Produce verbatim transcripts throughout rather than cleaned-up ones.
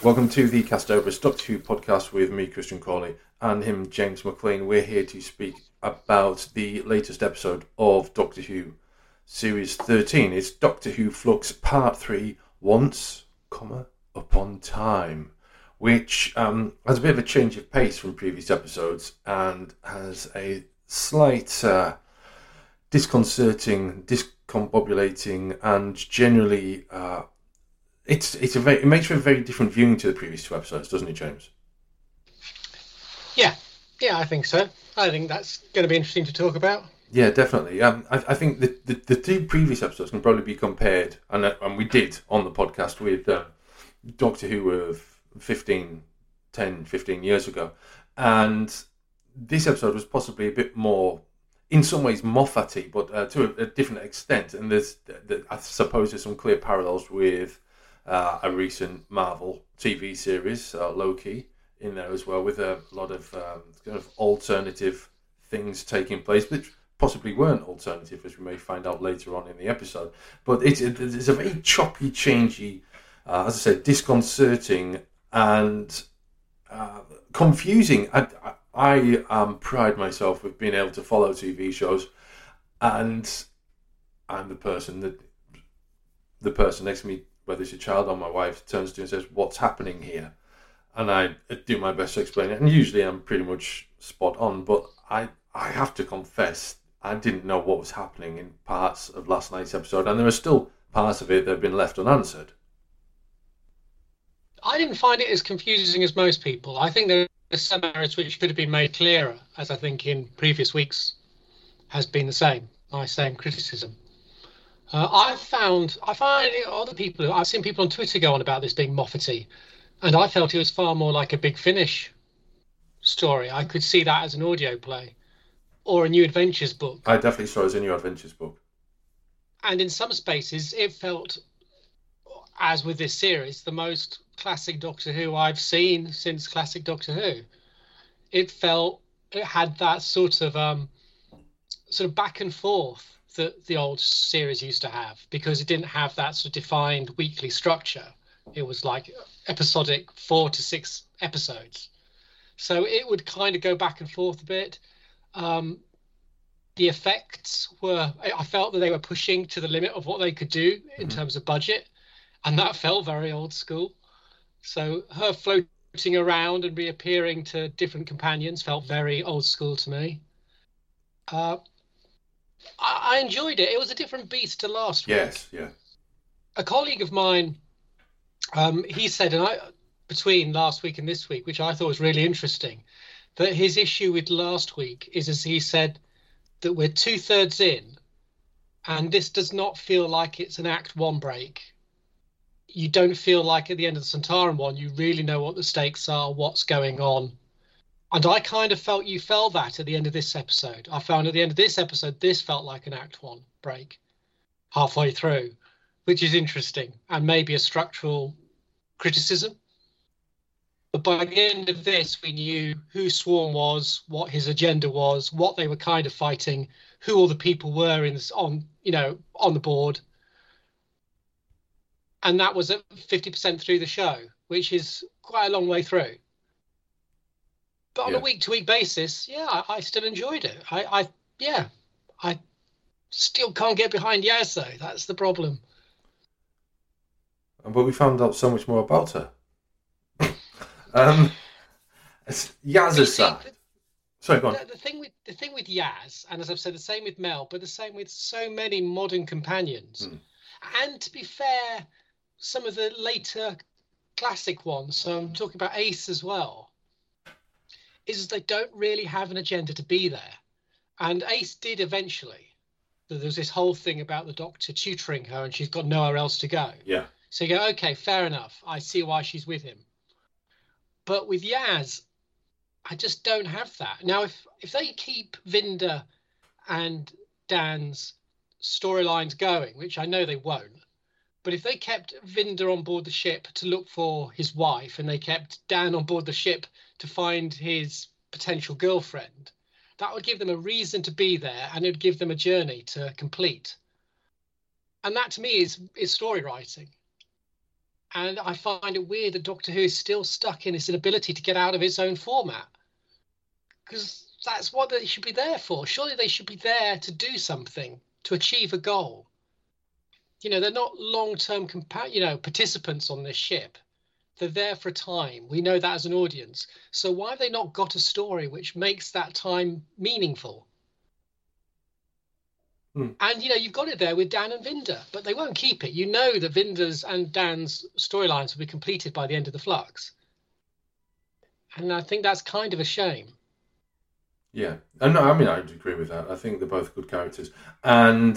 Welcome to the Castovers Doctor Who podcast with me, Christian Crawley, and him, James McLean. We're here to speak about the latest episode of Doctor Who Series thirteen. It's Doctor Who Flux Part three, Once, comma, Upon Time, which um, has a bit of a change of pace from previous episodes and has a slight uh, disconcerting, discombobulating, and generally... Uh, It's it's a very it makes for a very different viewing to the previous two episodes, doesn't it, James? Yeah, yeah, I think so. I think that's going to be interesting to talk about. Yeah, definitely. Um, I, I think the, the the two previous episodes can probably be compared, and and we did on the podcast with uh, Doctor Who of fifteen, ten, fifteen years ago, and this episode was possibly a bit more, in some ways, Moffat-y, but uh, to a, a different extent. And there's, the, I suppose, there's some clear parallels with. Uh, a recent Marvel T V series, uh, Loki, in there as well, with a lot of um, kind of alternative things taking place, which possibly weren't alternative, as we may find out later on in the episode. But it's, it's a very choppy, changey, uh, as I said, disconcerting and uh, confusing. I, I um, pride myself with being able to follow T V shows, and I'm the person that the person next to me, whether it's a child or my wife, turns to and says, "What's happening here?" And I do my best to explain it. And usually I'm pretty much spot on. But I, I have to confess, I didn't know what was happening in parts of last night's episode. And there are still parts of it that have been left unanswered. I didn't find it as confusing as most people. I think there are some areas which could have been made clearer, as I think in previous weeks has been the same. My same criticism. Uh, I found, I find other people, I've seen people on Twitter go on about this being Moffat-y, and I felt it was far more like a Big Finish story. I could see that as an audio play or a New Adventures book. I definitely saw it as a New Adventures book. And in some spaces, it felt, as with this series, the most classic Doctor Who I've seen since classic Doctor Who. It felt, it had that sort of, um, sort of back and forth that the old series used to have, because it didn't have that sort of defined weekly structure. It was like episodic four to six episodes. So it would kind of go back and forth a bit. Um, the effects were, I felt that they were pushing to the limit of what they could do in mm-hmm. terms of budget. And that felt very old school. So her floating around and reappearing to different companions felt very old school to me. Uh, I enjoyed it. It was a different beast to last week. Yes, yeah. A colleague of mine, um, he said, and I, between last week and this week, which I thought was really interesting, that his issue with last week is, as he said, that we're two thirds in, and this does not feel like it's an act one break. You don't feel like at the end of the Sontaran one, you really know what the stakes are, what's going on. And I kind of felt you felt that at the end of this episode. I found at the end of this episode, this felt like an Act One break halfway through, which is interesting and maybe a structural criticism. But by the end of this, we knew who Swarm was, what his agenda was, what they were kind of fighting, who all the people were in this, on, you know, on the board. And that was at fifty percent through the show, which is quite a long way through. But on yeah. a week-to-week basis, yeah, I, I still enjoyed it. I, I, yeah, I still can't get behind Yaz, though. That's the problem. But we found out so much more about her. um, it's Yaz's side. The, Sorry, go on. The, the thing with the thing with Yaz, and as I've said, the same with Mel, but the same with so many modern companions. Mm. And to be fair, some of the later classic ones. So I'm talking about Ace as well. Is they don't really have an agenda to be there. And Ace did eventually. So there was this whole thing about the Doctor tutoring her and she's got nowhere else to go. Yeah. So you go, okay, fair enough. I see why she's with him. But with Yaz, I just don't have that. Now, if, if they keep Vinda and Dan's storylines going, which I know they won't, but if they kept Vinda on board the ship to look for his wife and they kept Dan on board the ship to find his potential girlfriend, that would give them a reason to be there and it would give them a journey to complete. And that to me is, is story writing. And I find it weird that Doctor Who is still stuck in its inability to get out of its own format. Because that's what they should be there for. Surely they should be there to do something, to achieve a goal. You know, they're not long-term compa- you know, participants on this ship. They're there for a time. We know that as an audience. So why have they not got a story which makes that time meaningful? Hmm. And, you know, you've got it there with Dan and Vinda, but they won't keep it. You know that Vinda's and Dan's storylines will be completed by the end of the Flux. And I think that's kind of a shame. Yeah. And I mean, I agree with that. I think they're both good characters. And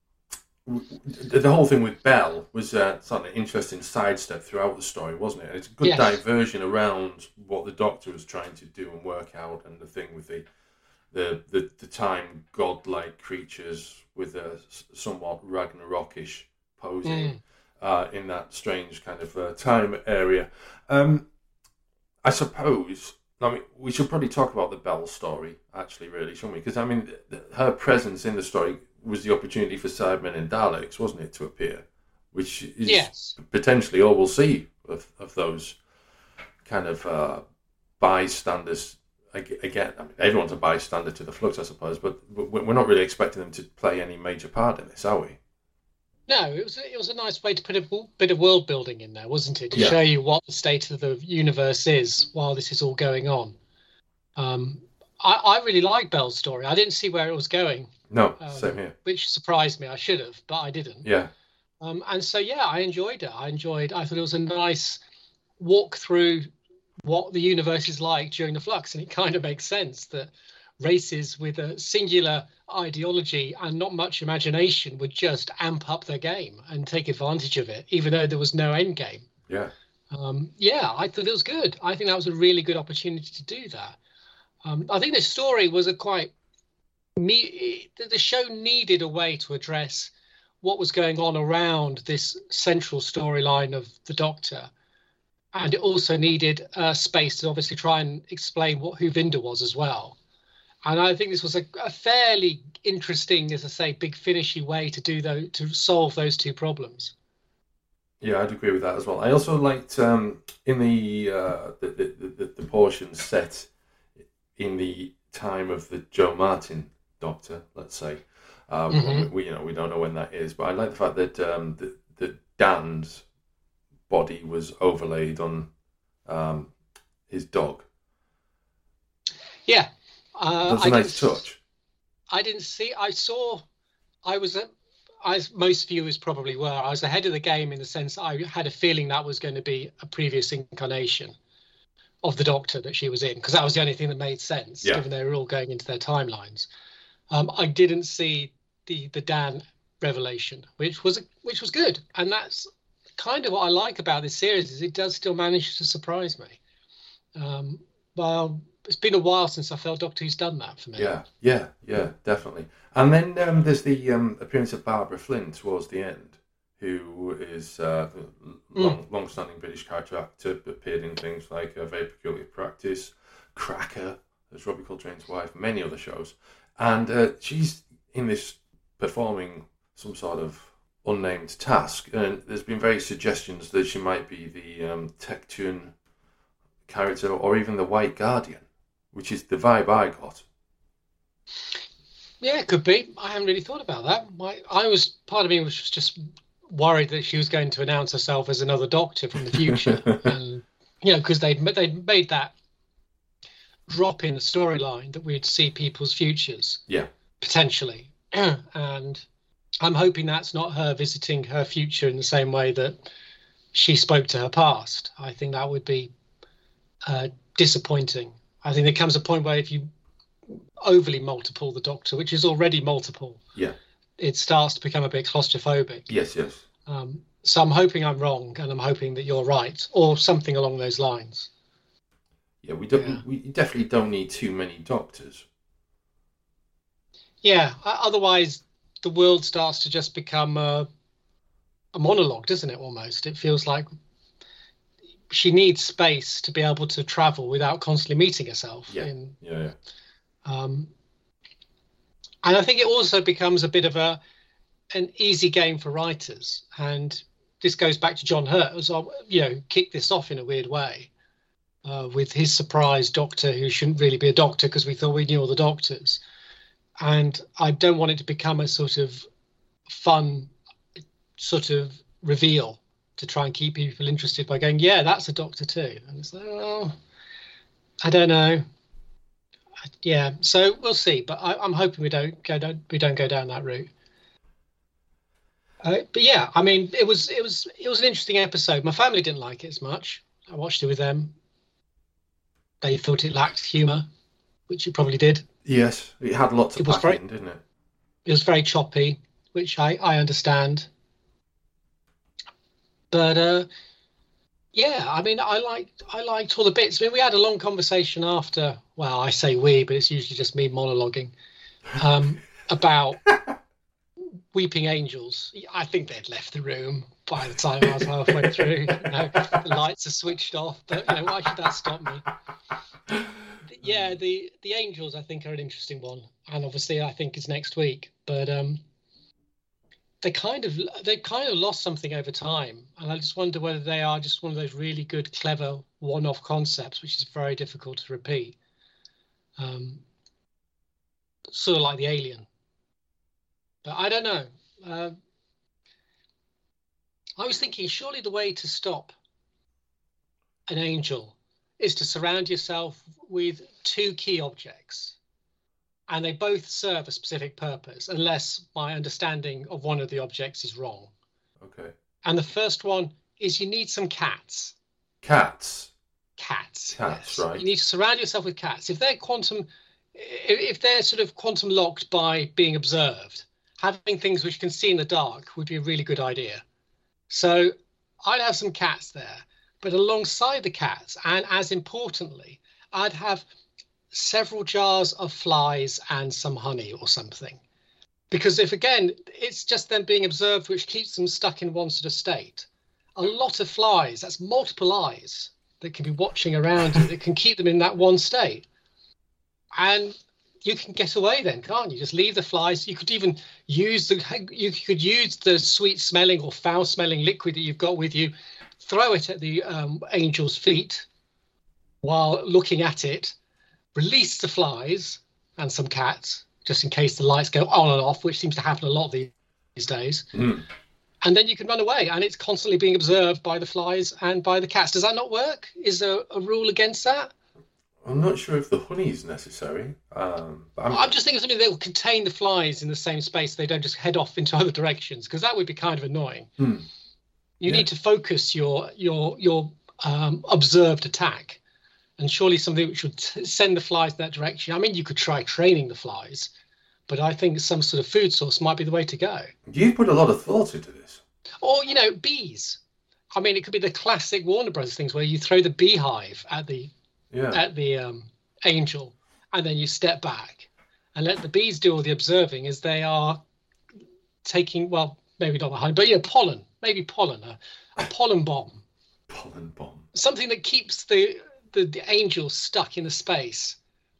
the whole thing with Belle was uh, sort of an interesting sidestep throughout the story, wasn't it? It's a good yes. diversion around what the Doctor was trying to do and work out, and the thing with the the the, the time godlike creatures with a somewhat Ragnarokish posing mm. uh, in that strange kind of uh, time area. Um, I suppose. I mean, we should probably talk about the Belle story, actually, really, shouldn't we? Because, I mean, her presence in the story was the opportunity for Cybermen and Daleks, wasn't it, to appear? Which is yes. potentially all we'll see of, of those kind of uh, bystanders. Again, I mean, everyone's a bystander to the Flux, I suppose, but we're not really expecting them to play any major part in this, are we? No, it was it was a nice way to put a bit of world building in there, wasn't it? To yeah. show you what the state of the universe is while this is all going on. Um, I, I really like Belle's story. I didn't see where it was going. No, um, same here. Which surprised me. I should have, but I didn't. Yeah. Um, and so, yeah, I enjoyed it. I enjoyed. I thought it was a nice walk through what the universe is like during the Flux, and it kind of makes sense that races with a singular ideology and not much imagination would just amp up their game and take advantage of it, even though there was no end game. Yeah. Um, yeah, I thought it was good. I think that was a really good opportunity to do that. Um, I think the story was a quite... Me- the show needed a way to address what was going on around this central storyline of the Doctor. And it also needed uh, space to obviously try and explain what who Vinda was as well. And I think this was a, a fairly interesting, as I say, big finishy way to do those, to solve those two problems. Yeah, I'd agree with that as well. I also liked um, in the, uh, the, the, the the portion set in the time of the Joe Martin Doctor, let's say. Um, mm-hmm. we, you know, we don't know when that is, but I like the fact that um, the, the Dan's body was overlaid on um, his dog. Yeah. Uh, that was a I nice touch. I didn't see. I saw. I was, as most viewers probably were, I was ahead of the game in the sense I had a feeling that was going to be a previous incarnation of the Doctor that she was in, because that was the only thing that made sense, yeah. given they were all going into their timelines. Um, I didn't see the the Dan revelation, which was which was good, and that's kind of what I like about this series is it does still manage to surprise me. Um, well. It's been a while since I felt Doctor Who's done that for me. Yeah, yeah, yeah, definitely. And then um, there's the um, appearance of Barbara Flynn towards the end, who is uh, a long, mm. long-standing British character actor, appeared in things like A Very Peculiar Practice, Cracker, as Robbie Coltrane's wife, many other shows. And uh, she's in this performing some sort of unnamed task. And there's been various suggestions that she might be the um, Tectune character or even the White Guardian, which is the vibe I got. Yeah, it could be. I haven't really thought about that. My, I was part of me was just worried that she was going to announce herself as another Doctor from the future, and you know, because they'd they'd made that drop in the storyline that we'd see people's futures, yeah, potentially, and I'm hoping that's not her visiting her future in the same way that she spoke to her past. I think that would be uh, disappointing. I think there comes a point where if you overly multiple the Doctor, which is already multiple, yeah, it starts to become a bit claustrophobic. Yes, yes. Um, so I'm hoping I'm wrong, and I'm hoping that you're right, or something along those lines. Yeah, we don't. Yeah. We definitely don't need too many Doctors. Yeah, otherwise the world starts to just become a, a monologue, doesn't it? Almost, it feels like she needs space to be able to travel without constantly meeting herself. Yeah, in, yeah, yeah. Um, and I think it also becomes a bit of a an easy game for writers. And this goes back to John Hurt, as I, you know, kicked this off in a weird way uh, with his surprise doctor who shouldn't really be a doctor because we thought we knew all the doctors. And I don't want it to become a sort of fun sort of reveal to try and keep people interested by going, yeah, that's a doctor too. And it's like, oh, I don't know. Yeah, so we'll see. But I, I'm hoping we don't go down, we don't go down that route. Uh, but yeah, I mean, it was it was it was an interesting episode. My family didn't like it as much. I watched it with them. They thought it lacked humour, which it probably did. Yes, it had lots of it packing, didn't it? It was very choppy, which I, I understand. But uh, yeah, I mean, I liked I liked all the bits. I mean, we had a long conversation after. Well, I say we, but it's usually just me monologuing um, about Weeping Angels. I think they'd left the room by the time I was halfway through. You know, the lights are switched off, but you know, why should that stop me? Yeah, the the Angels I think are an interesting one, and obviously I think it's next week. But um, they kind of they kind of lost something over time, and I just wonder whether they are just one of those really good, clever one-off concepts, which is very difficult to repeat. Um, sort of like the Alien. But I don't know. Uh, I was thinking surely the way to stop an angel is to surround yourself with two key objects, and they both serve a specific purpose, unless my understanding of one of the objects is wrong. Okay. And the first one is you need some cats. Cats? Cats. Cats, yes. right. You need to surround yourself with cats. If they're quantum, if they're sort of quantum locked by being observed, having things which you can see in the dark would be a really good idea. So I'd have some cats there, but alongside the cats, and as importantly, I'd have several jars of flies and some honey or something. Because if, again, it's just them being observed, which keeps them stuck in one sort of state. A lot of flies, that's multiple eyes that can be watching around you, that can keep them in that one state. And you can get away then, can't you? Just leave the flies. You could even use the you could use the sweet smelling or foul smelling liquid that you've got with you, throw it at the um, angel's feet while looking at it, release the flies and some cats, just in case the lights go on and off, which seems to happen a lot these days. Mm. And then you can run away, and it's constantly being observed by the flies and by the cats. Does that not work? Is there a rule against that? I'm not sure if the honey is necessary. Um, but I'm... I'm just thinking of something that will contain the flies in the same space. They don't just head off into other directions, because that would be kind of annoying. Mm. You Yeah. need to focus your your your um, observed attack, and surely something which would t- send the flies in that direction. I mean, you could try training the flies, but I think some sort of food source might be the way to go. You put a lot of thought into this. Or, you know, bees. I mean, it could be the classic Warner Brothers things where you throw the beehive at the Yeah. at the um, angel, and then you step back and let the bees do all the observing as they are taking, well, maybe not the honey, but yeah, pollen, maybe pollen, a, a pollen bomb, Pollen bomb. something that keeps the, the the angel stuck in the space.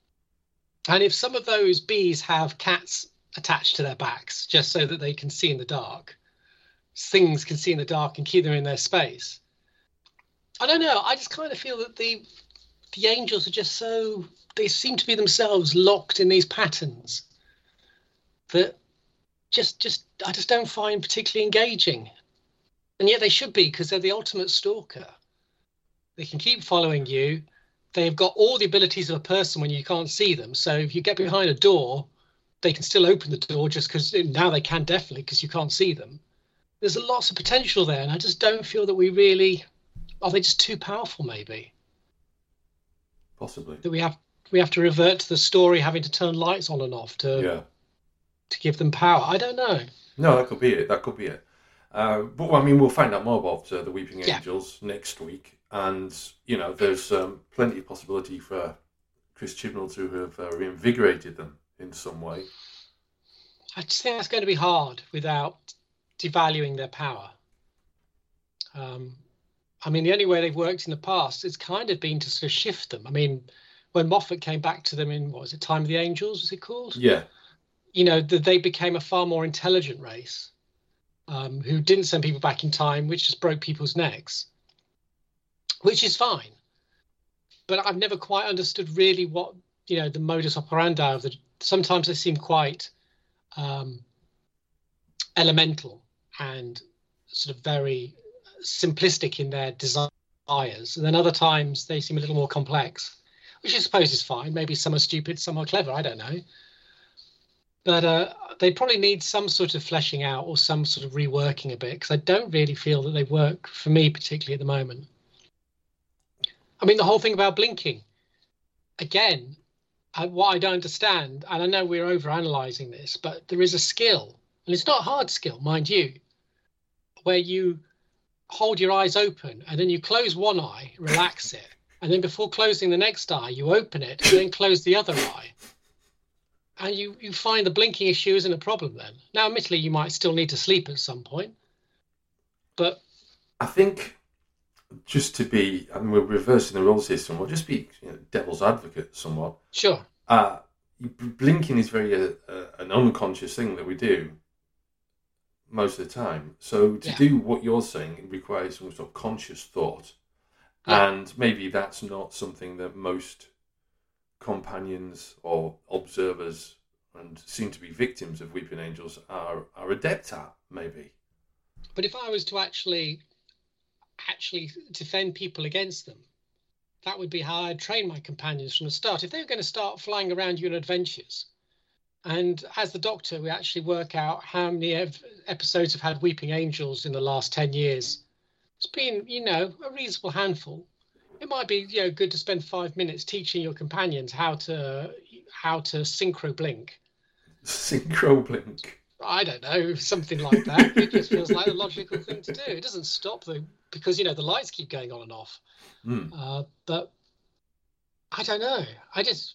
And if some of those bees have cats attached to their backs, just so that they can see in the dark, things can see in the dark and keep them in their space. I don't know. I just kind of feel that the the angels are just so, they seem to be themselves locked in these patterns that just just I just don't find particularly engaging. And yet they should be, because they're the ultimate stalker. They can keep following you. They've got all the abilities of a person when you can't see them. So if you get behind a door, they can still open the door, just because now they can, definitely, because you can't see them. There's lots of potential there, and I just don't feel that we really, are they just too powerful maybe? Possibly. That we have we have to revert to the story having to turn lights on and off to Yeah. to give them power. I don't know. No, that could be it. That could be it. Uh, but I mean, we'll find out more about uh, the Weeping Yeah. Angels next week, and you know, there's um, plenty of possibility for Chris Chibnall to have uh, reinvigorated them in some way. I just think that's going to be hard without devaluing their power. Um, I mean, the only way they've worked in the past has kind of been to sort of shift them. I mean, when Moffat came back to them in, what was it, Time of the Angels, was it called? Yeah. You know, that they became a far more intelligent race. um, who didn't send people back in time, which just broke people's necks, which is fine. But I've never quite understood really what, you know, the modus operandi of the. Sometimes they seem quite um, elemental and sort of very simplistic in their desires, and then other times they seem a little more complex, which I suppose is fine. Maybe some are stupid, some are clever, I don't know. But uh, they probably need some sort of fleshing out or some sort of reworking a bit, because I don't really feel that they work for me particularly at the moment. I mean, the whole thing about blinking, again, I, what I don't understand, and I know we're over-analysing this, but there is a skill, and it's not a hard skill, mind you, where you hold your eyes open and then you close one eye, relax it, and then before closing the next eye, you open it and then close the other eye. And you, you find the blinking issue isn't a problem then. Now, admittedly, you might still need to sleep at some point, but... I think, just to be, I mean, we're reversing the role system, we'll just be, you know, devil's advocate somewhat. Sure. Uh, blinking is very uh, uh, an unconscious thing that we do most of the time. So to yeah. do what you're saying, it requires some sort of conscious thought. Yeah. And maybe that's not something that most companions or observers and seem to be victims of weeping angels are, are adept at, maybe. But if I was to actually actually defend people against them, that would be how I'd train my companions from the start. If they were going to start flying around you in adventures, and as the Doctor, we actually work out how many ev- episodes have had weeping angels in the last ten years. It's been, you know, a reasonable handful. It might be, you know, good to spend five minutes teaching your companions how to how to synchro blink. Synchro blink. I don't know, something like that. It just feels like the logical thing to do. It doesn't stop them because, you know, the lights keep going on and off. Mm. Uh, but I don't know. I just,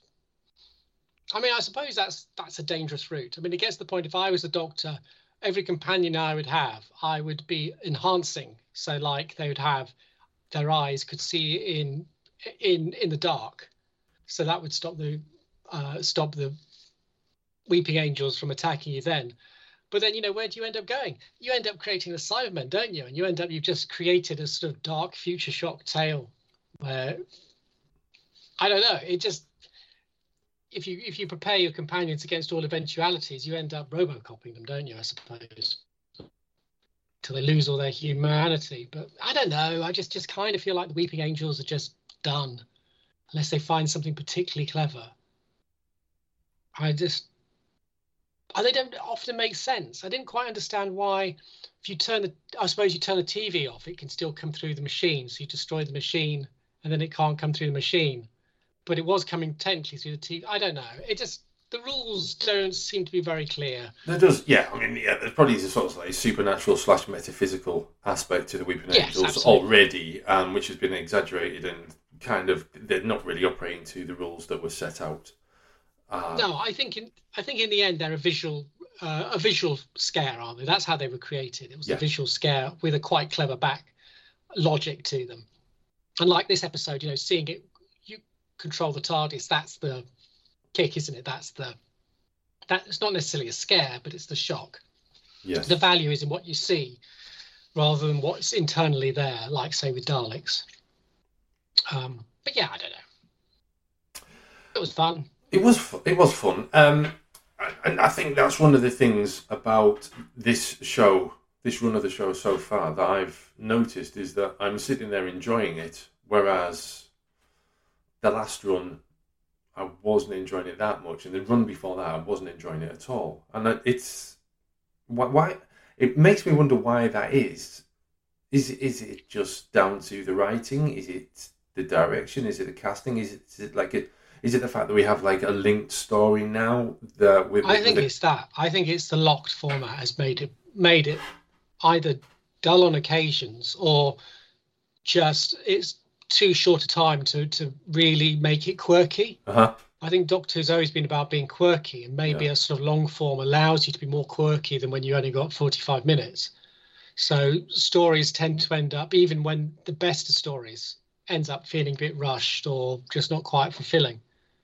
I mean, I suppose that's that's a dangerous route. I mean, it gets to the point, if I was the Doctor, every companion I would have, I would be enhancing. So, like, they would have, their eyes could see in in in the dark. So that would stop the uh, stop the weeping angels from attacking you then. But then, you know, where do you end up going? You end up creating the Cybermen, don't you? And you end up, you've just created a sort of dark future shock tale where, I don't know, it just, if you if you prepare your companions against all eventualities, you end up Robocoping them, don't you, I suppose, till they lose all their humanity. But I don't know, I just, just kind of feel like the Weeping Angels are just done, unless they find something particularly clever. I just, they don't often make sense. I didn't quite understand why, if you turn the, I suppose you turn the T V off, it can still come through the machine. So you destroy the machine and then it can't come through the machine. But it was coming technically through the T V. I don't know. It just, the rules don't seem to be very clear. There does, yeah. I mean, yeah, there's probably a sort of like supernatural slash metaphysical aspect to the Weeping Yes, Angels absolutely. already, um, which has been exaggerated and kind of, they're not really operating to the rules that were set out. Uh, no, I think in I think in the end they're a visual uh, a visual scare, aren't they? That's how they were created. It was yeah. a visual scare with a quite clever back logic to them. And like this episode, you know, seeing it, you control the TARDIS. That's the kick, isn't it? That's the that. It's not necessarily a scare, but it's the shock. Yes. The value is in what you see, rather than what's internally there. Like say with Daleks. Um, but yeah, I don't know. It was fun. It was it was fun, um, and I think that's one of the things about this show, this run of the show so far, that I've noticed is that I'm sitting there enjoying it, whereas the last run I wasn't enjoying it that much, and the run before that I wasn't enjoying it at all. And it's why, why it makes me wonder why that is. Is is it just down to the writing? Is it the direction? Is it the casting? Is it, is it like a Is it the fact that we have like a linked story now? That with, I think with it's that. I think it's the locked format has made it made it either dull on occasions or just it's too short a time to to really make it quirky. Uh-huh. I think Doctor Who's always been about being quirky, and maybe Yeah. a sort of long form allows you to be more quirky than when you only got forty-five minutes. So stories tend to end up, even when the best of stories ends up feeling a bit rushed or just not quite fulfilling.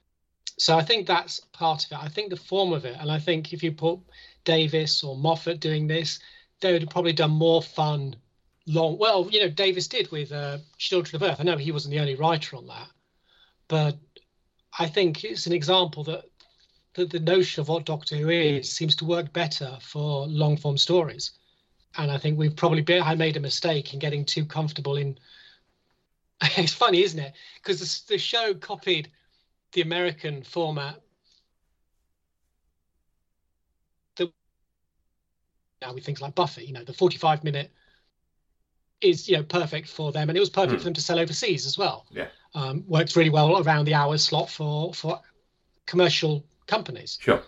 So I think that's part of it. I think the form of it, and I think if you put Davis or Moffat doing this, they would have probably done more fun, long. Well, you know, Davis did with uh, Children of Earth. I know he wasn't the only writer on that, but I think it's an example that, that the notion of what Doctor Who is seems to work better for long form stories. And I think we've probably been, I made a mistake in getting too comfortable in. It's funny, isn't it? Because the, the show copied the American format. The, now with things like Buffy, you know, the forty-five minute is, you know, perfect for them, and it was perfect mm. for them to sell overseas as well. Yeah, um, works really well around the hour slot for for commercial companies. Sure,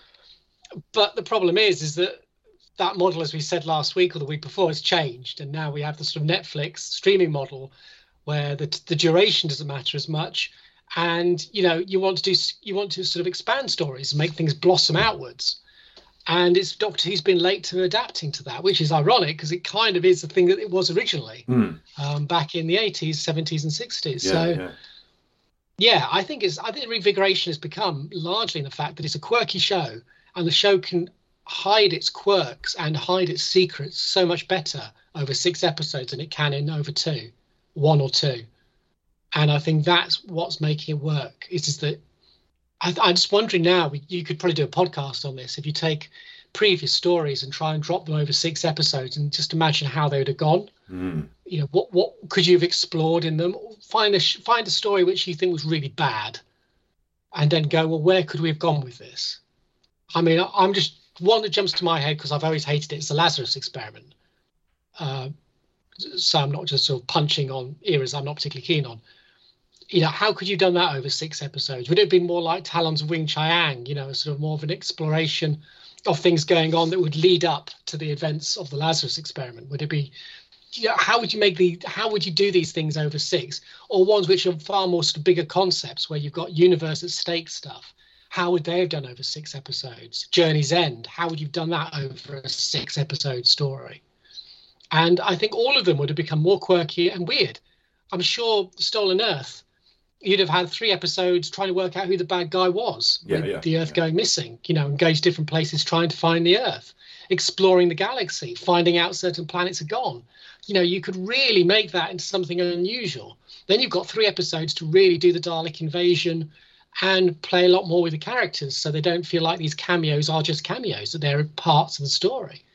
but the problem is, is that that model, as we said last week or the week before, has changed, and now we have the sort of Netflix streaming model, where the the duration doesn't matter as much, and you know you want to do you want to sort of expand stories and make things blossom outwards, and it's Doctor Who's been late to adapting to that, which is ironic because it kind of is the thing that it was originally mm. um, back in the eighties, seventies, and sixties. Yeah, so. Yeah. Yeah, I think it's. I think Reinvigoration has become largely in the fact that it's a quirky show, and the show can hide its quirks and hide its secrets so much better over six episodes than it can in over two, one or two. And I think that's what's making it work. Is just that I, I'm just wondering now. You could probably do a podcast on this if you take previous stories and try and drop them over six episodes, and just imagine how they would have gone. Mm. You know, what what could you have explored in them? Find a find a story which you think was really bad, and then go, well, where could we have gone with this? I mean, I'm just one that jumps to my head because I've always hated it. It's the Lazarus Experiment. Uh, so I'm not just sort of punching on eras I'm not particularly keen on. You know, how could you have done that over six episodes? Would it have been more like Talons of Wing Chiang? You know, sort of more of an exploration of things going on that would lead up to the events of the Lazarus Experiment? Would it be, you know, how would you make the, how would you do these things over six, or ones which are far more sort of bigger concepts where you've got universe at stake stuff? How would they have done over six episodes? Journey's End, how would you have done that over a six episode story? And I think all of them would have become more quirky and weird. I'm sure Stolen Earth, you'd have had three episodes trying to work out who the bad guy was, yeah, with yeah, the Earth yeah. going missing, you know, and go to different places trying to find the Earth, exploring the galaxy, finding out certain planets are gone. You know, you could really make that into something unusual. Then you've got three episodes to really do the Dalek invasion and play a lot more with the characters, so they don't feel like these cameos are just cameos, that they're parts of the story.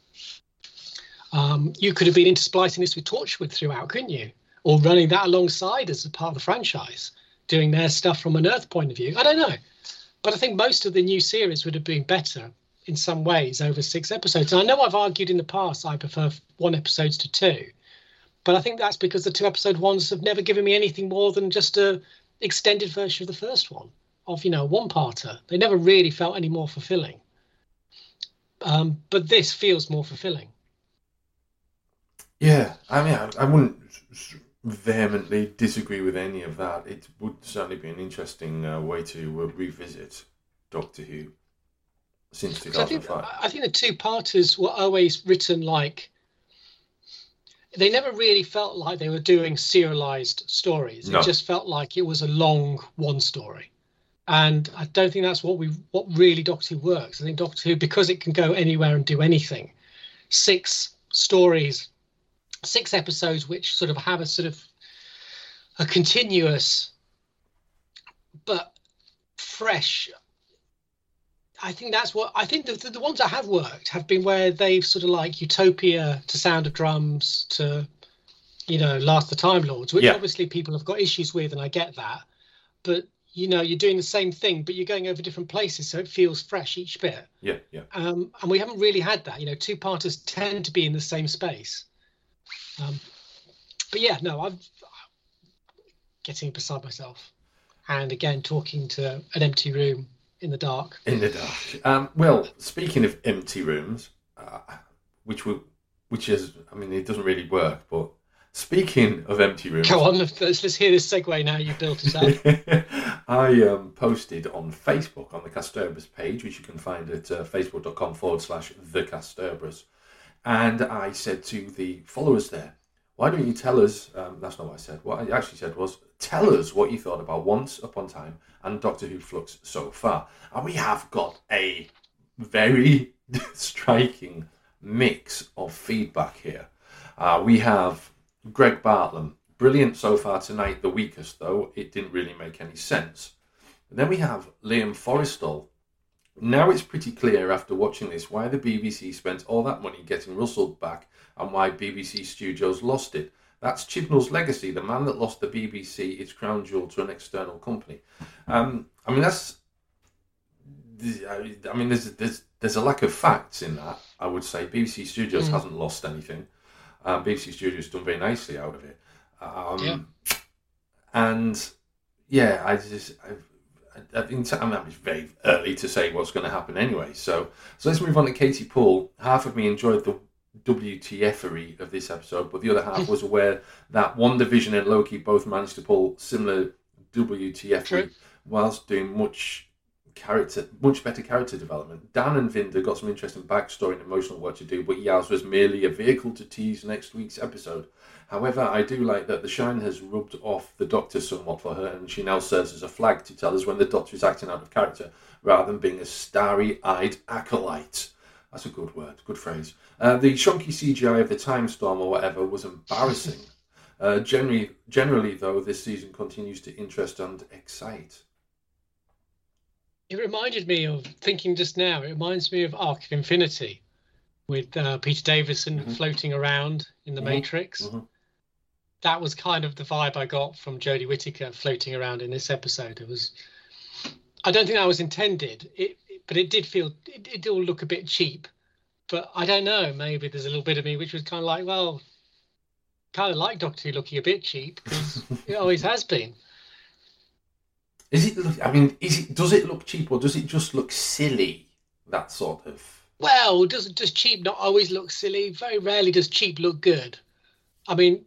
Um, you could have been intersplicing this with Torchwood throughout, couldn't you? Or running that alongside as a part of the franchise, doing their stuff from an Earth point of view. I don't know. But I think most of the new series would have been better in some ways over six episodes. And I know I've argued in the past I prefer one episodes to two. But I think that's because the two episode ones have never given me anything more than just a extended version of the first one, of, you know, one-parter. They never really felt any more fulfilling. Um, but this feels more fulfilling. Yeah, I mean, I, I wouldn't vehemently disagree with any of that. It would certainly be an interesting uh, way to uh, revisit Doctor Who since two thousand five. I think, I think the two-parters were always written like, they never really felt like they were doing serialized stories. No. It just felt like it was a long one story. And I don't think that's what we what really Doctor Who works. I think Doctor Who, because it can go anywhere and do anything, six stories, six episodes which sort of have a sort of a continuous but fresh. I think that's what I think the, the, the ones that have worked have been where they've sort of like Utopia to Sound of Drums to, you know, Last the Time Lords, which yeah. obviously people have got issues with, and I get that. But, you know, you're doing the same thing, but you're going over different places, so it feels fresh each bit. Yeah, yeah. Um, and we haven't really had that. You know, two-parters tend to be in the same space. Um, but yeah, no, I'm getting beside myself. And again, talking to an empty room in the dark. In the dark. Um, well, speaking of empty rooms, uh, which will, which is, I mean, it doesn't really work, but speaking of empty rooms... Go on, let's, let's hear this segue now you've built it up. I um, posted on Facebook, on the Casterbrus page, which you can find at uh, facebook.com forward slash the Casterbrus. And I said to the followers there, why don't you tell us, um, that's not what I said, what I actually said was, tell us what you thought about Once Upon a Time and Doctor Who Flux so far. And we have got a very striking mix of feedback here. Uh, we have Greg Bartlam, brilliant so far tonight, the weakest though, it didn't really make any sense. And then we have Liam Forrestal. Now it's pretty clear after watching this why the B B C spent all that money getting Russell back and why B B C Studios lost it. That's Chibnall's legacy, the man that lost the B B C its crown jewel to an external company. Um, I mean, that's... I mean, there's, there's, there's a lack of facts in that, I would say. B B C Studios mm. hasn't lost anything. Um, B B C Studios done very nicely out of it. Um, yeah. And, yeah, I just... I've, I mean, it's very early to say what's going to happen anyway. So, so let's move on to Katie Poole. Half of me enjoyed the W T F-ery of this episode, but the other half was aware that WandaVision and Loki both managed to pull similar W T F-ery whilst doing much character, much better character development. Dan and Vinda got some interesting backstory and emotional work to do, but Yaz was merely a vehicle to tease next week's episode. However, I do like that the shine has rubbed off the Doctor somewhat for her, and she now serves as a flag to tell us when the Doctor is acting out of character, rather than being a starry-eyed acolyte. That's a good word, good phrase. Uh, the chunky C G I of the Time Storm or whatever was embarrassing. Uh, generally, generally, though, this season continues to interest and excite. It reminded me of, thinking just now, it reminds me of Arc of Infinity, with uh, Peter Davison mm-hmm. floating around in the mm-hmm. Matrix. Mm-hmm. That was kind of the vibe I got from Jodie Whittaker floating around in this episode. It was, I don't think that was intended, it, but it did feel, it, it did all look a bit cheap. But I don't know, maybe there's a little bit of me which was kind of like, well, kind of like Doctor Who looking a bit cheap, because it always has been. Is it, look, I mean, is it, does it look cheap or does it just look silly, that sort of? Well, does, does cheap not always look silly? Very rarely does cheap look good. I mean,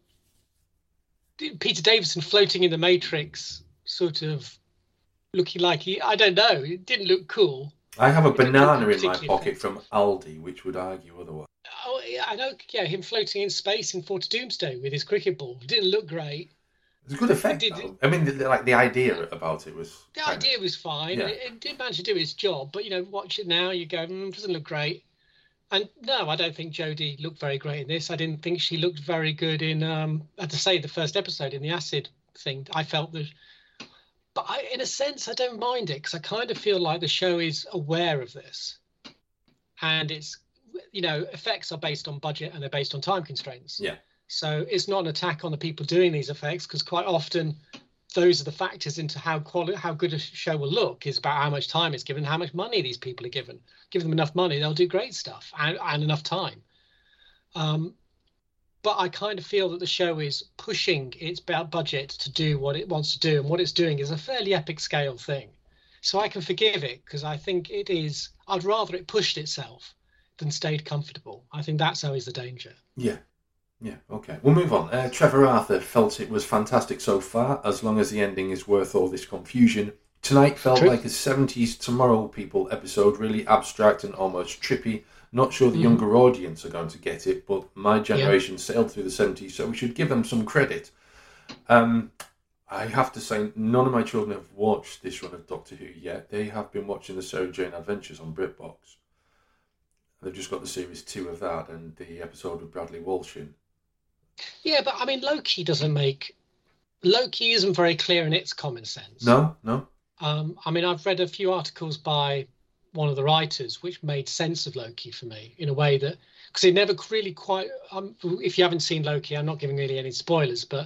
Peter Davison floating in the Matrix, sort of looking like he, I don't know, it didn't look cool. I have a banana in my pocket from Aldi, which would argue otherwise. Oh, yeah, I know, yeah, him floating in space in Fort Doomsday with his cricket ball. It didn't look great. It was a good effect, did, though. I mean, the, like, the idea about it was... The idea of, was fine. Yeah. It, it did manage to do its job, but, you know, watch it now, you go, mm, doesn't look great. And no, I don't think Jodie looked very great in this. I didn't think she looked very good in, um, I have to say, the first episode in the acid thing. I felt that, but I, in a sense, I don't mind it because I kind of feel like the show is aware of this, and it's, you know, effects are based on budget and they're based on time constraints. Yeah. So it's not an attack on the people doing these effects, because quite often those are the factors into how quality, how good a show will look, is about how much time is given, how much money these people are given. Give them enough money, they'll do great stuff, and, and enough time. Um, but I kind of feel that the show is pushing its budget to do what it wants to do, and what it's doing is a fairly epic scale thing. So I can forgive it, because I think it is, I'd rather it pushed itself than stayed comfortable. I think that's always the danger. Yeah. Yeah, okay. We'll move on. Uh, Trevor Arthur felt it was fantastic so far, as long as the ending is worth all this confusion. Tonight felt True. like a seventies Tomorrow People episode, really abstract and almost trippy. Not sure the mm. younger audience are going to get it, but my generation yeah. sailed through the seventies, so we should give them some credit. Um, I have to say, none of my children have watched this run of Doctor Who yet. They have been watching the Sarah Jane Adventures on BritBox. They've just got the series two of that and the episode with Bradley Walsh in. Yeah, but I mean, Loki doesn't make... Loki isn't very clear in its common sense. No, no. Um, I mean, I've read a few articles by one of the writers which made sense of Loki for me in a way that... Because it never really quite... Um, if you haven't seen Loki, I'm not giving really any spoilers, but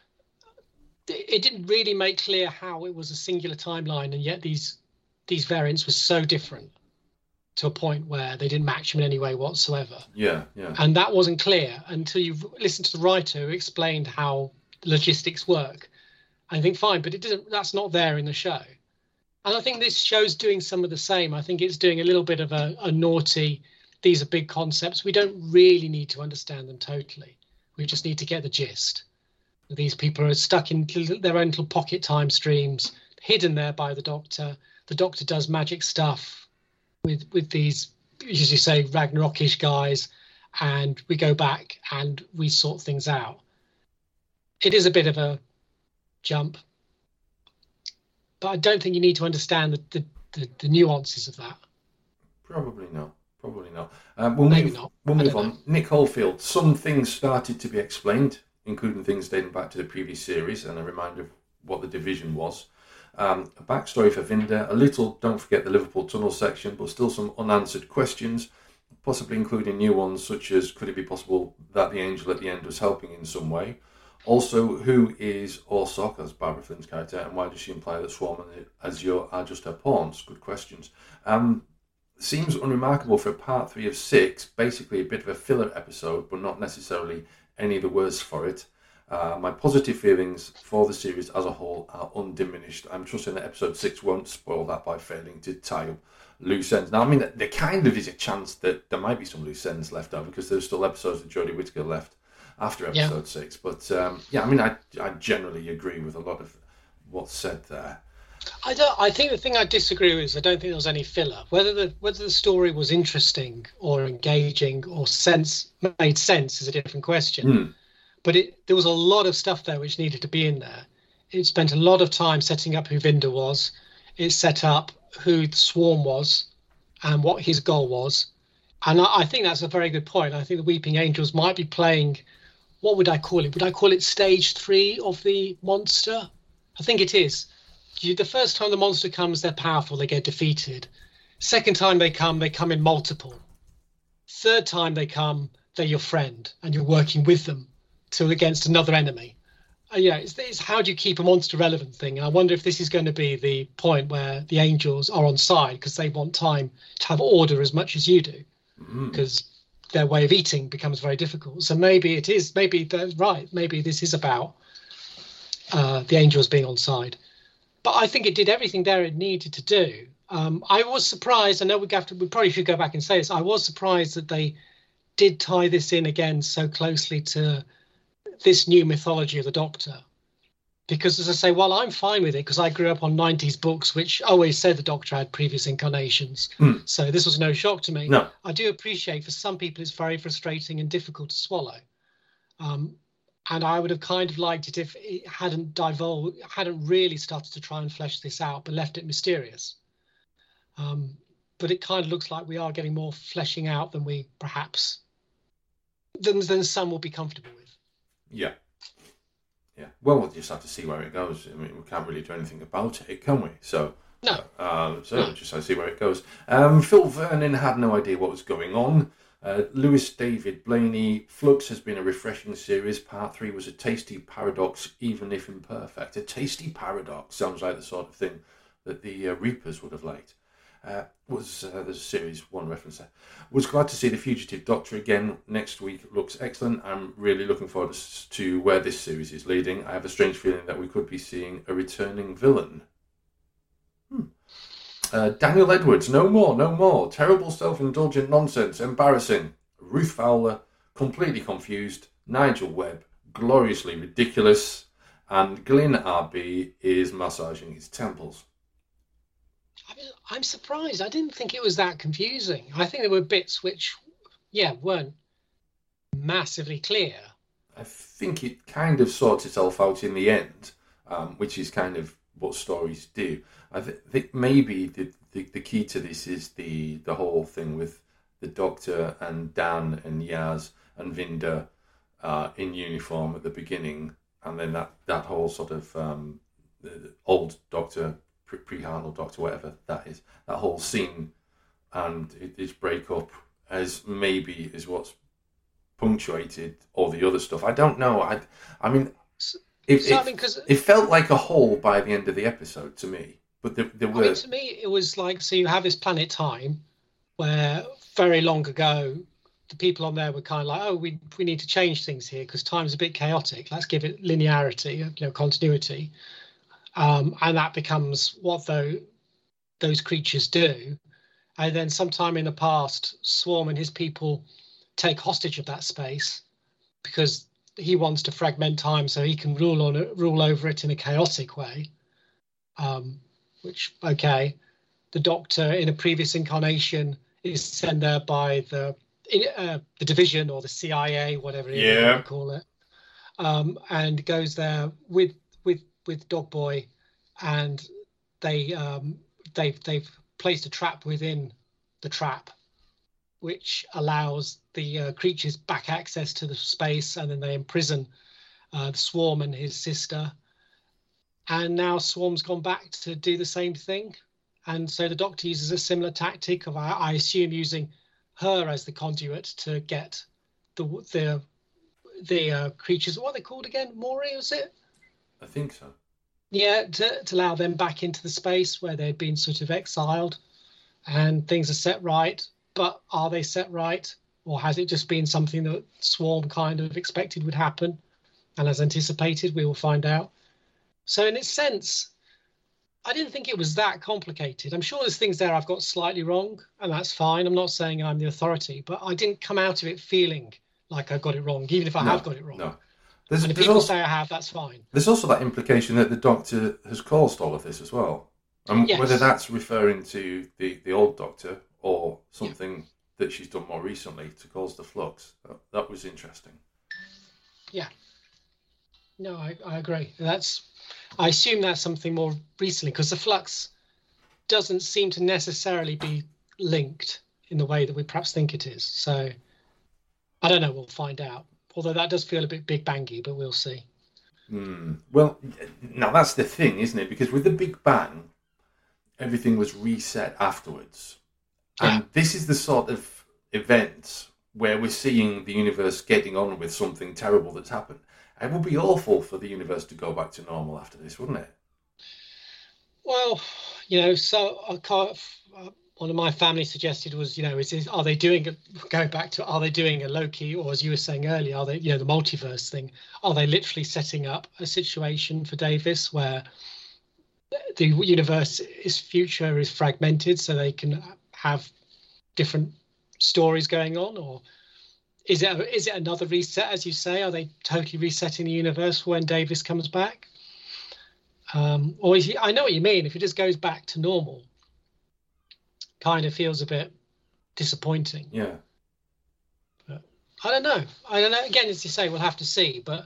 it didn't really make clear how it was a singular timeline, and yet these these variants were so different to a point where they didn't match him in any way whatsoever. Yeah, yeah. And that wasn't clear until you listened to the writer who explained how logistics work. I think fine, but it doesn't. That's not there in the show. And I think this show's doing some of the same. I think it's doing a little bit of a, a naughty, these are big concepts. We don't really need to understand them totally. We just need to get the gist. These people are stuck in their own little pocket time streams, hidden there by the Doctor. The Doctor does magic stuff with with these, as you say, Ragnarokish guys, and we go back and we sort things out. It is a bit of a jump, but I don't think you need to understand the the, the, the nuances of that. Probably not. Probably not. Um, we'll Maybe move, not. We'll I move don't on. know. Nick Holfield. Some things started to be explained, including things dating back to the previous series, and a reminder of what the division was. Um, a backstory for Vinda. A little, don't forget the Liverpool tunnel section, but still some unanswered questions, possibly including new ones, such as could it be possible that the angel at the end was helping in some way? Also, who is Orsoc as Barbara Flynn's character, and why does she imply that Swarm and Azure are just her pawns? Good questions. Um, seems unremarkable for part three of six, basically a bit of a filler episode, but not necessarily any the worse for it. Uh, my positive feelings for the series as a whole are undiminished. I'm trusting that episode six won't spoil that by failing to tie up loose ends. Now, I mean, there kind of is a chance that there might be some loose ends left over because there's still episodes of Jodie Whittaker left after episode yeah. six. But um, yeah, I mean, I, I generally agree with a lot of what's said there. I don't. I think the thing I disagree with is I don't think there was any filler. Whether the whether the story was interesting or engaging or sense made sense is a different question. Mm. But it there was a lot of stuff there which needed to be in there. It spent a lot of time setting up who Vinda was. It set up who the Swarm was and what his goal was. And I, I think that's a very good point. I think the Weeping Angels might be playing, what would I call it? Would I call it stage three of the monster? I think it is. You, the first time the monster comes, they're powerful, they get defeated. Second time they come, they come in multiple. Third time they come, they're your friend, and you're working with them to against another enemy. Uh, yeah, it's, it's how do you keep a monster relevant thing? And I wonder if this is going to be the point where the angels are on side because they want time to have order as much as you do, because mm. their way of eating becomes very difficult. So maybe it is, maybe they're right. Maybe this is about uh, the angels being on side. But I think it did everything there it needed to do. Um, I was surprised. I know we have to. We probably should go back and say this. I was surprised that they did tie this in again so closely to this new mythology of the Doctor. Because, as I say, well, I'm fine with it because I grew up on nineties books, which always said the Doctor had previous incarnations. Mm. So this was no shock to me. No. I do appreciate for some people it's very frustrating and difficult to swallow. Um, And I would have kind of liked it if it hadn't divulged, hadn't really started to try and flesh this out, but left it mysterious. Um, but it kind of looks like we are getting more fleshing out than we perhaps, than, than some will be comfortable with. Yeah. Yeah. Well, we'll just have to see where it goes. I mean, we can't really do anything about it, can we? So, no. Uh, so no. just have to see where it goes. Um, Phil Vernon had no idea what was going on. Uh, Lewis David Blaney, Flux has been a refreshing series. Part three was a tasty paradox, even if imperfect. A tasty paradox sounds like the sort of thing that the uh, Reapers would have liked. Uh, was uh, there's a series one reference there. Was glad to see the Fugitive Doctor again next week. Looks excellent. I'm really looking forward to where this series is leading. I have a strange feeling that we could be seeing a returning villain. Hmm. Uh, Daniel Edwards, no more, no more. Terrible self-indulgent nonsense, embarrassing. Ruth Fowler, completely confused. Nigel Webb, gloriously ridiculous. And Glyn R B is massaging his temples. I mean, I'm surprised. I didn't think it was that confusing. I think there were bits which, yeah, weren't massively clear. I think it kind of sorts itself out in the end, um, which is kind of what stories do. I th- think maybe the, the the key to this is the the whole thing with the Doctor and Dan and Yaz and Vinda uh, in uniform at the beginning, and then that, that whole sort of um, the old Doctor, pre-Harnell Doctor, whatever that is, that whole scene and its breakup as maybe is what's punctuated all the other stuff. I don't know. I I mean. It, so, it, I mean, 'cause, it felt like a whole by the end of the episode to me, but there, there were. I mean, to me, it was like, so you have this planet Time, where very long ago, the people on there were kind of like, oh, we we need to change things here because time's a bit chaotic. Let's give it linearity, you know, continuity, um, and that becomes what though those creatures do. And then sometime in the past, Swarm and his people take hostage of that space because he wants to fragment time so he can rule on it, rule over it in a chaotic way. Um, which, okay, the Doctor in a previous incarnation is sent there by the uh, the division or the C I A, whatever you yeah. want to call it, um, and goes there with with with Dog Boy, and they um, they've they've placed a trap within the trap, which allows the uh, creatures back access to the space, and then they imprison uh, the Swarm and his sister. And now Swarm's gone back to do the same thing. And so the Doctor uses a similar tactic of, I, I assume, using her as the conduit to get the the the uh, creatures. What are they called again? Mori, was it? I think so. Yeah, to, to allow them back into the space where they'd been sort of exiled, and things are set right. But are they set right, or has it just been something that Swarm kind of expected would happen, and as anticipated? We will find out. So in its sense, I didn't think it was that complicated. I'm sure there's things there I've got slightly wrong, and that's fine. I'm not saying I'm the authority, but I didn't come out of it feeling like I got it wrong, even if I no, have got it wrong. No. There's, and if there's people also, say I have, that's fine. There's also that implication that the Doctor has caused all of this as well. And yes. whether that's referring to the, the old Doctor or something yeah. that she's done more recently to cause the flux, that, that was interesting. Yeah. No, I, I agree. That's... I assume that's something more recently, because the flux doesn't seem to necessarily be linked in the way that we perhaps think it is. So I don't know. We'll find out. Although that does feel a bit Big Bangy, but we'll see. Mm. Well, now that's the thing, isn't it? Because with the Big Bang, everything was reset afterwards. And yeah. this is the sort of event where we're seeing the universe getting on with something terrible that's happened. It would be awful for the universe to go back to normal after this, wouldn't it? Well, you know, so I can't, uh, one of my family suggested was, you know, is, is are they doing a, going back to are they doing a Loki, or as you were saying earlier, are they, you know, the multiverse thing? Are they literally setting up a situation for Davis where the universe's future is fragmented, so they can have different stories going on, or? Is it is it another reset, as you say? Are they totally resetting the universe when Davis comes back? Um, or is he, I know what you mean. If it just goes back to normal, kind of feels a bit disappointing. Yeah. But I don't know. I don't know. Again, as you say, we'll have to see. But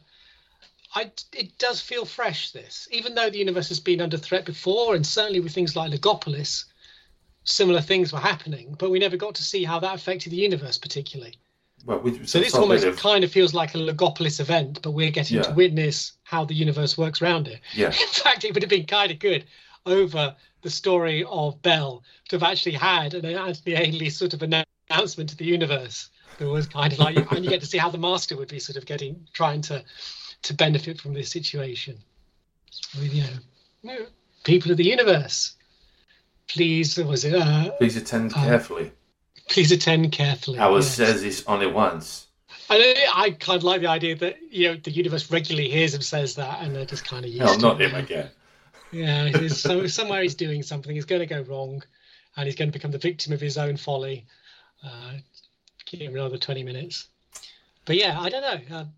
I, it does feel fresh, this. Even though the universe has been under threat before, and certainly with things like Legopolis, similar things were happening, but we never got to see how that affected the universe particularly. Well, we, so this almost of... kind of feels like a Legopolis event, but we're getting yeah. to witness how the universe works around it. Yeah. In fact, it would have been kind of good over the story of Bell to have actually had an Anthony Ainley sort of announcement to the universe. That was kind of like, and you get to see how the Master would be sort of getting, trying to, to benefit from this situation. With, you know, people of the universe, please, was it? Uh, please attend uh, carefully. Please attend carefully. Our yes. says this only once. I, I kind of like the idea that, you know, the universe regularly hears him says that, and they're just kind of used Hell, to not it. him again. Yeah, so somewhere he's doing something, he's going to go wrong, and he's going to become the victim of his own folly. Uh, give him another twenty minutes. But yeah, I don't know. Uh,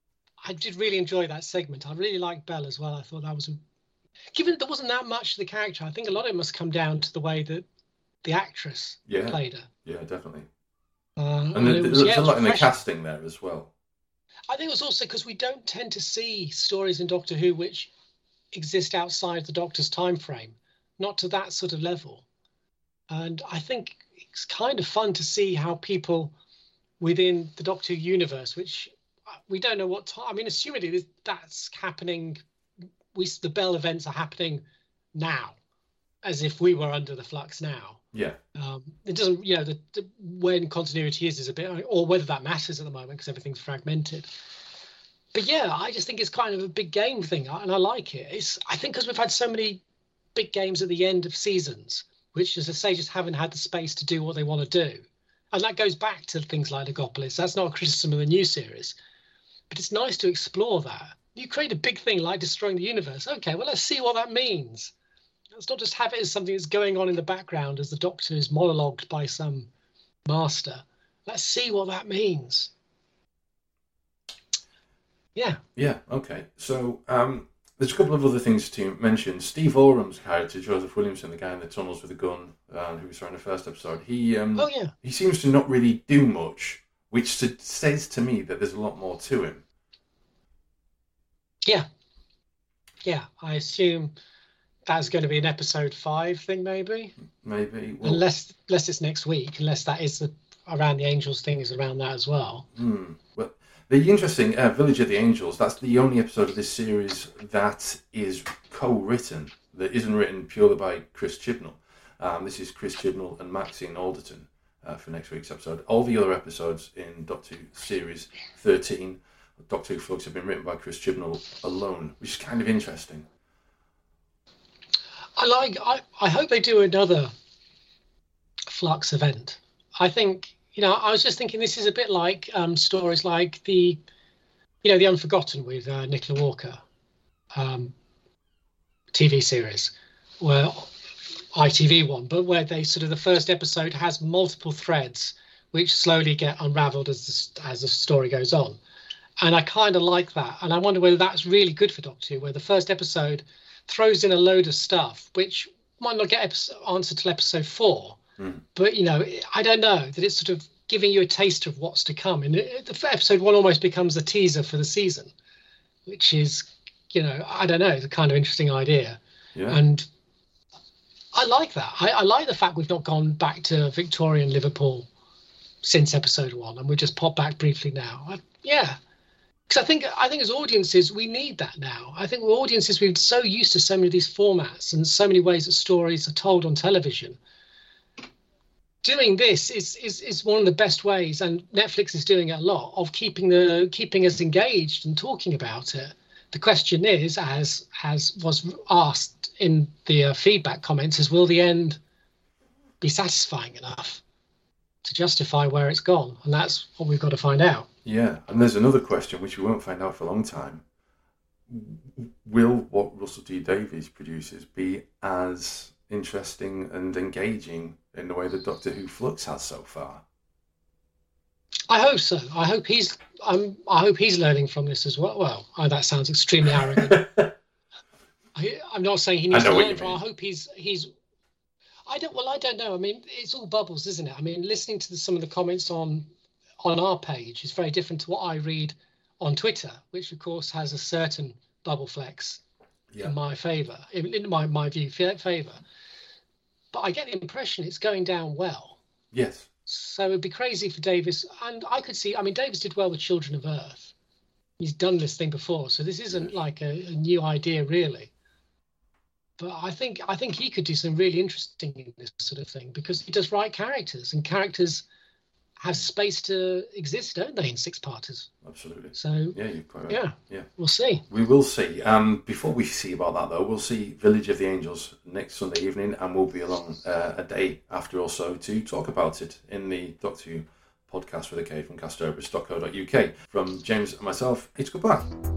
I did really enjoy that segment. I really liked Belle as well. I thought that was, a, given there wasn't that much to the character, I think a lot of it must come down to the way that the actress yeah. played her. Yeah, definitely. Uh, and there, was, there's yeah, a lot in the fresh. casting there as well. I think it was also because we don't tend to see stories in Doctor Who which exist outside the Doctor's time frame, not to that sort of level. And I think it's kind of fun to see how people within the Doctor Who universe, which we don't know what time, I mean, assumedly that's happening, we the Bell events are happening now, as if we were under the flux now. Yeah. Um, it doesn't, you know, the, the, when continuity is is a bit, or whether that matters at the moment because everything's fragmented. But yeah, I just think it's kind of a big game thing, and I like it. It's, I think, because we've had so many big games at the end of seasons, which, as I say, just haven't had the space to do what they want to do. And that goes back to things like Legopolis. That's not a criticism of the new series, but it's nice to explore that. You create a big thing like destroying the universe. Okay, well, let's see what that means. Let's not just have it as something that's going on in the background as the Doctor is monologued by some master. Let's see what that means. Yeah. Yeah, okay. So um, there's a couple of other things to mention. Steve Orum's character, Joseph Williamson, the guy in the tunnels with a gun, uh, who we saw in the first episode, he um, oh, yeah. he seems to not really do much, which says to me that there's a lot more to him. Yeah. Yeah, I assume that's going to be an episode five thing, maybe. Maybe. Well, unless, unless it's next week, unless that is the around the Angels thing is around that as well. Hmm. Well, the interesting uh, Village of the Angels, that's the only episode of this series that is co-written, that isn't written purely by Chris Chibnall. Um, this is Chris Chibnall and Maxine Alderton uh, for next week's episode. All the other episodes in Doctor Who Series thirteen, Doctor Who Flux, have been written by Chris Chibnall alone, which is kind of interesting. I like. I, I hope they do another Flux event. I think, you know, I was just thinking this is a bit like um, stories like the, you know, The Unforgotten with uh, Nicola Walker um, T V series, where I T V one, but where they sort of the first episode has multiple threads which slowly get unravelled as the, as the story goes on. And I kind of like that. And I wonder whether that's really good for Doctor Who, where the first episode throws in a load of stuff which might not get episode, answered till episode four. Mm. But, you know, I don't know, that it's sort of giving you a taste of what's to come. And it, the episode one almost becomes a teaser for the season, which is, you know, I don't know, it's a kind of interesting idea. Yeah. And I like that. I, I like the fact we've not gone back to Victorian Liverpool since episode one, and we just pop back briefly now. I, yeah. Because I think I think as audiences, we need that now. I think we're audiences, we're so used to so many of these formats and so many ways that stories are told on television. Doing this is, is, is one of the best ways, and Netflix is doing it a lot, of keeping the keeping us engaged and talking about it. The question is, as as was asked in the uh, feedback comments, is will the end be satisfying enough to justify where it's gone? And that's what we've got to find out. Yeah, and there's another question which we won't find out for a long time. Will what Russell T Davies produces be as interesting and engaging in the way that Doctor Who Flux has so far? I hope so. I hope he's. I'm. I hope he's learning from this as well. Well, oh, that sounds extremely arrogant. I, I'm not saying he needs to learn from. I hope he's. He's. I don't. Well, I don't know. I mean, it's all bubbles, isn't it? I mean, listening to the, some of the comments on on our page is very different to what I read on Twitter, which of course has a certain bubble flex yeah. in my favour, in, in my my view, favour. But I get the impression it's going down well. Yes. So it'd be crazy for Davis, and I could see. I mean, Davis did well with Children of Earth. He's done this thing before, so this isn't like a, a new idea, really. But I think I think he could do some really interesting in this sort of thing, because he does write characters, and characters have space to exist, don't they, in six-parters? Absolutely. So yeah, you're quite right. Yeah, yeah, we'll see. We will see. Um, before we see about that, though, we'll see Village of the Angels next Sunday evening, and we'll be along uh, a day after or so to talk about it in the Doctor Who podcast with a K from Castorabus dot co dot uk. From James and myself, it's goodbye.